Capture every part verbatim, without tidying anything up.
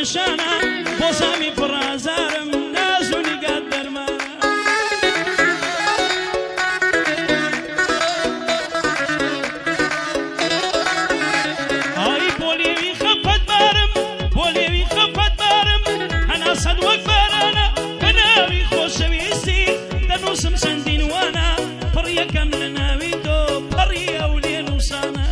پێشانە بۆ زامی پڕازارم ناز و نیگات دەرمانە ئای بۆ لێوی خەفەت بارم بۆ لێوی خەفەت بارم هەنا سەد وەک بارانە بە ناوی خۆشەویستی دەنووسم چەندین وانە پڕ یەکەم لە ناوی تۆ پەڕی ئەو لێ نووسانە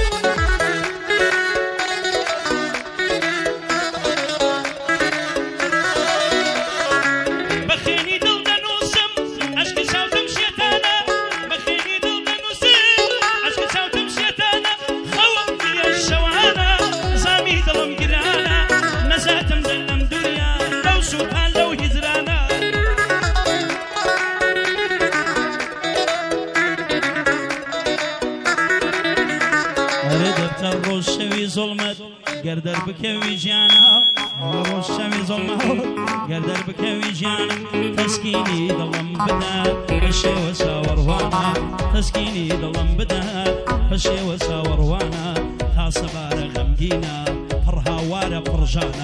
زڵمەت گەردەر بکەوی ژیانە ڕۆژ شەوی زڵمەت گەردەر بکەوی ژیانە تەسکینی دڵم بدە بە شێوە چاوەڕوانە تەسکینی دڵم بدە بە شێوە چاوەڕوانە تا سەبارە غەمگینە پڕ هاوارە پڕژانە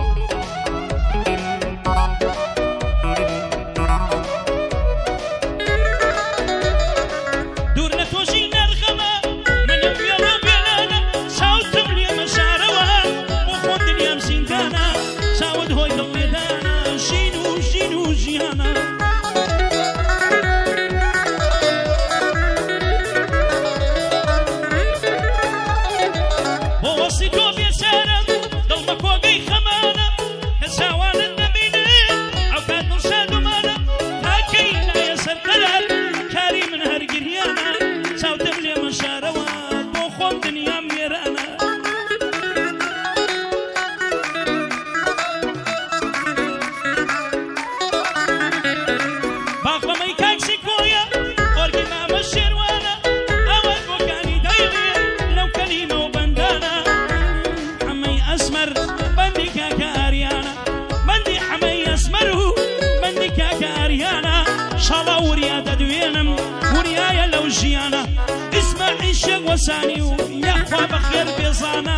اسمعي شق وساني ويا اخوة بخير بيصانا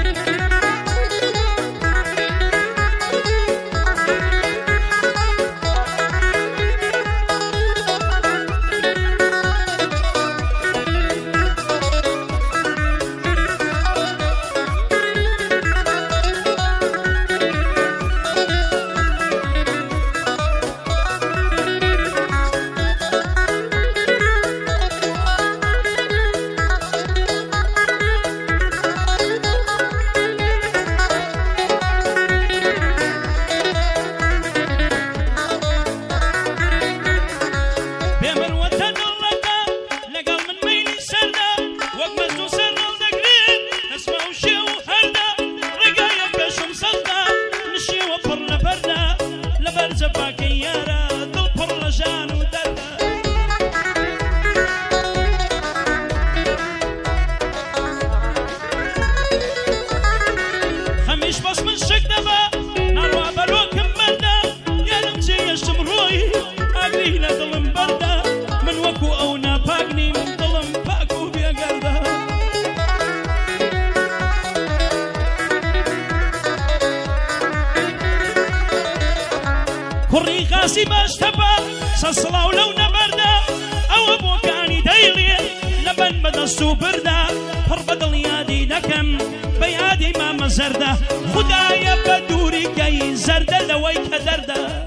كوري خاسي باش تبا سصلاو لو نبردا او بوكاني دايلي لبن بدستو بردا حر بدل يادي دكم بيادي ما مزردا خدايا بدوري كي زردا لوي كدردا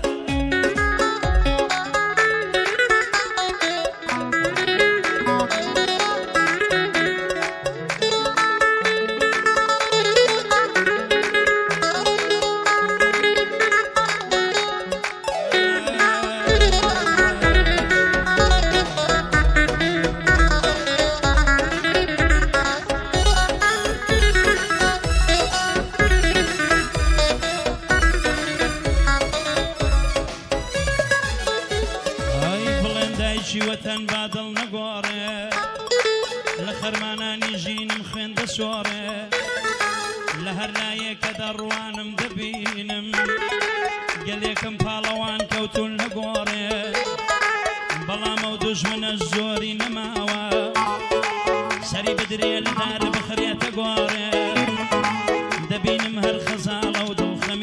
وطن بادل نگواره لخرمانانی جینم خوند سواره لهر لایه کدروانم دبینم گلیکم پالوان کوتون نگواره بلام و دشمن الزوری نماوه سری بدری لدار بخریت گواره دبینم هر خزال و دو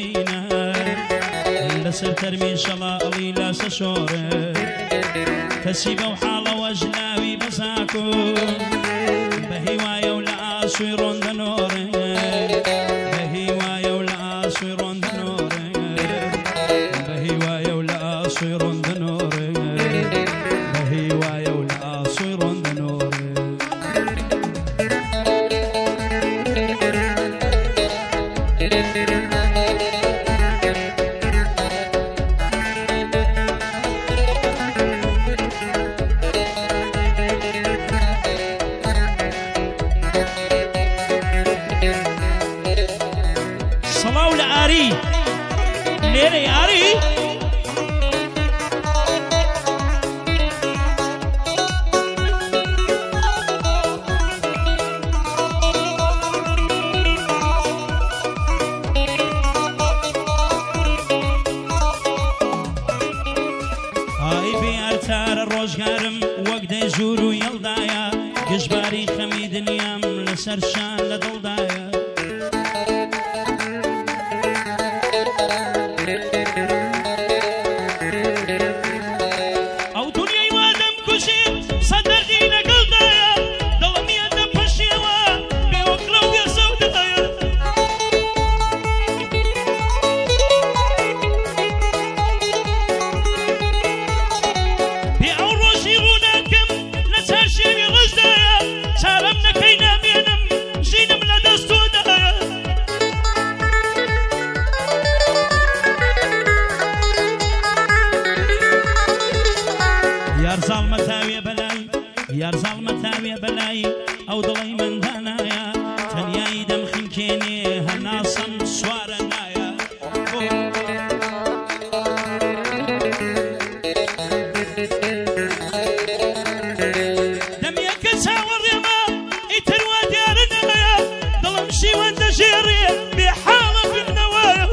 لەسەر تەرمی شەڵاڵی لاسە شۆڕێ کەسی بەو حاڵە وەژلاوی بەزاکو بە هیوایە و لە ئاسوی ڕۆندەنۆڕێ بە هیوایە و لە ئاسوی ڕۆندەنۆڕێ بە هیوایە و لە ئاسوی ڕۆندەنۆڕێ بە هیوایە و لە ئاسوی ڕۆندەنۆڕێ سەڵاو لە ئاری لێرەی ئاری ئای بێئارتارە ڕۆژگارم وەک دەی ژوور و یەڵدایە گشتباری خەمی دنیام لەسەر شان لە دڵدایە ئەو دنیای وادەم کوشێ سەدەردی لەگەڵدایە دڵمیەتە پەشیەوە بێوەکڵە و بێسەودایە بێ ئەو ڕۆژی ڕووناکەم لە چار شێوی ڕژدایە چارەم نەکەی نامێنم ژینم لە دەست تۆدایە یارزاڵ مەتاوێ بەلای یارزاڵ مەتاوێ بەلای ئەو دڵی مندانایە تەنیایی دەمخینکێنێ هەناسەم سوارە نایە دەمیەکە چاوەڕێمە ئیتر وا دیارە نایە دڵم شیوەن دەژێڕێ بێ حاڵە بنەوەیە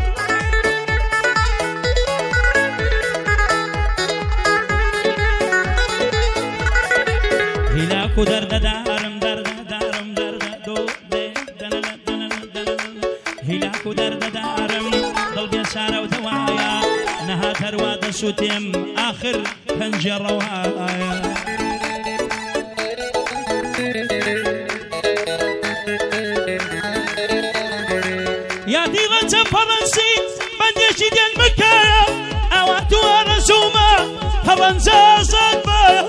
هیلاک و دەردەدارم دەردەدارم دەردە دۆ دێ دەنەنە دەنەنە دەنەنە هیلاک و دەردەدارم دڵ بێسارە و دەوایە نەهات هەروا دەسووتێم ئاخر پەنجەڕەوایە یادی ڕەنجە پەڕەنسی بەندێکی دێن بکایە ئەوە دووارە زوومە پەڕەنجە ئازاد بایە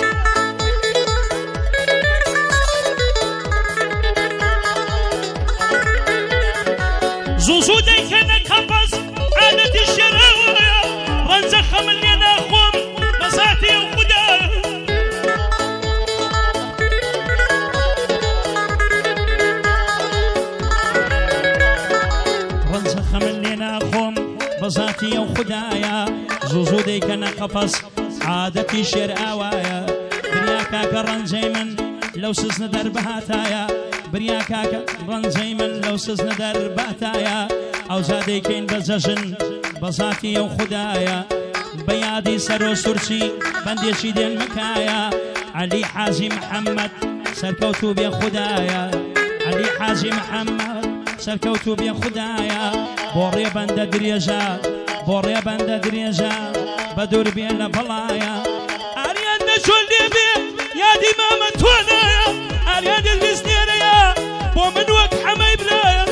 زوو زوو دەیکەنە کەپەس عادەتی شێراوایە ڕەنجە خەمن لێ ناخۆم بەزاتی ئەو خودایە ڕەنجە خەمن لێ ناخۆم بەزاتی ئەو خودایە زوو زوو دەیکەنە کەپەس عادەتی شێر ئاوایە بریا کاکە ڕەنجەی من لەو سزنە دەربەهاتایە بریا کاکە ڕەنجەی من لەو سزنە دەرباتایە ئەو زادەیکەین بە جەژن بەزاتی ئەو خودایە بە یادی سەر و سورچی بەندێکی دێن مکایە عەلی حاجی محەممەد سەرکەوتوو بێ خودایە عەلی حاجی محەممەد سەرکەوتوو بێ خودایە بۆ ڕێ بەندە درێژە بۆ ڕێ بەندە درێژە بە دوور بێ لە بەڵایە ئاریان نەچۆن لێ بێ یادی مامە تۆنایە ئاریان دەست نێرەیە بۆ من وەک حەمەی برایە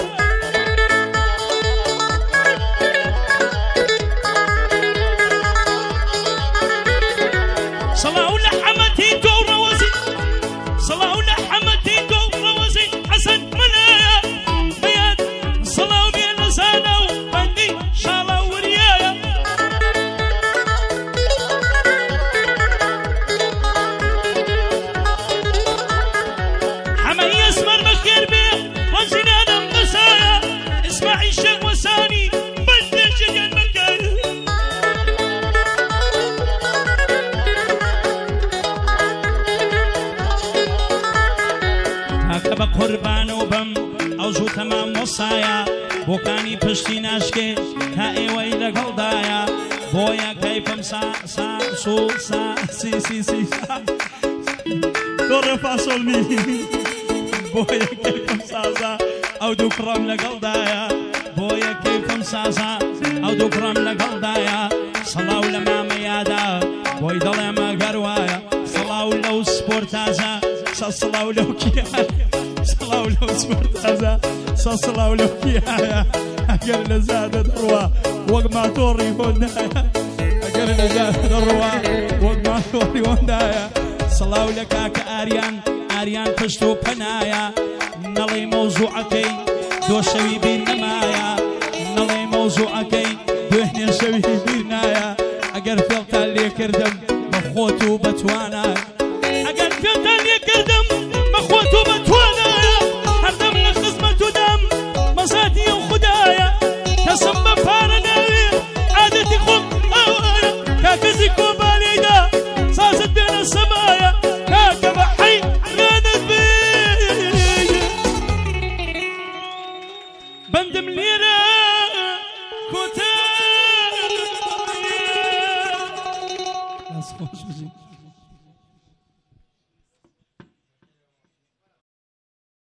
سەڵاو لە حەمەتی تۆ و ڕەوەزی سەڵاو لە حەمەتی تۆ و ڕەوەزی حەسەن منایە بەیان سەڵاو بێ لە زانە و بەندی شاڵە وریایە حەمەی ئەسمەر بەخێر بێ وەزینانم بەسایە ئیسماعیل شێخ وەسانی بەندێکی دێن مەکایە کاکە بە قوربانە و بەم ئەو زوو تەمام وەسایە بۆکانی پشتی ناشکێ تا ئێوەی لەگەڵدایە بۆیە کەیفم سا سا سو سا سی سی سی دۆ ڕێ فاسۆڵ می بۆیە کەیفم سازە ئەو دوو پڕەم لەگەڵدایە بۆیە کەیفم سازە ئەو دوو کوڕم لەگەڵدایە سەڵاو لە مامەیادا بۆی دەڵێمە گەروایە سەڵاو لەو سپۆرتازە سەسڵاو لەو کیایە سەڵاو لەو سپۆرتازە سەسڵاو لەو کیایە ئەگەر لە زادە دەڕوا وەک ماتۆڕی هۆندایە ئەگەر لە زادە دەڕوا وەک ماتۆڕی هۆندایە سەڵاو لە کاکە ئاریان ئاریان پشت و پەنایە نەڵێ مەوزوعەکەی دۆشەوی بیر نەمایە نەڵێ مەوزوعەکەی دوێنێ شەوی بیر نایە ئەگەر فێڵتان لێ کردم بە خۆت و بەتوانە ئەگەر فێڵتان لێ کردم بە خۆت و بەتوانایە هەردەم لە خزمەت و دەم مەزاتی ئەو خودایە کەسم بە پارە ناوێ عادەتی خۆم ئەوانە کاکەزی کۆبانەیدا سازت بێنە سەمایە کاکە بە حەی ڕانت بێ بەندم لێرە کۆتا